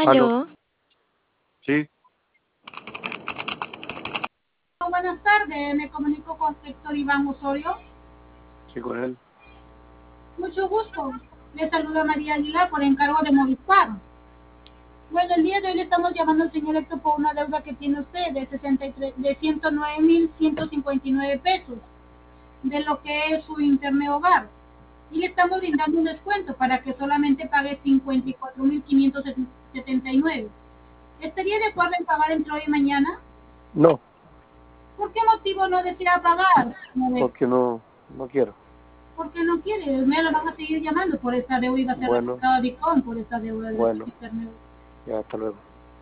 Aló. Aló. Sí, Buenas tardes, me comunico con Héctor Iván Osorio. sí, con él. Mucho gusto. Le saluda María Aguilar por encargo de Movistar. Bueno, el día de hoy le estamos llamando al señor Héctor por una deuda que tiene usted de 63, de 109.159 pesos, de lo que es su internet hogar. Y le estamos brindando un descuento para que solamente pague 54.579. ¿Estaría de acuerdo en pagar entre hoy y mañana? No, ¿Por qué motivo no desea pagar, señor Héctor? porque no quiero. Porque no quiere, me lo van a seguir llamando por esta deuda y va a ser Bueno, registrado DICOM por esta deuda de bueno, internet. ya, hasta luego.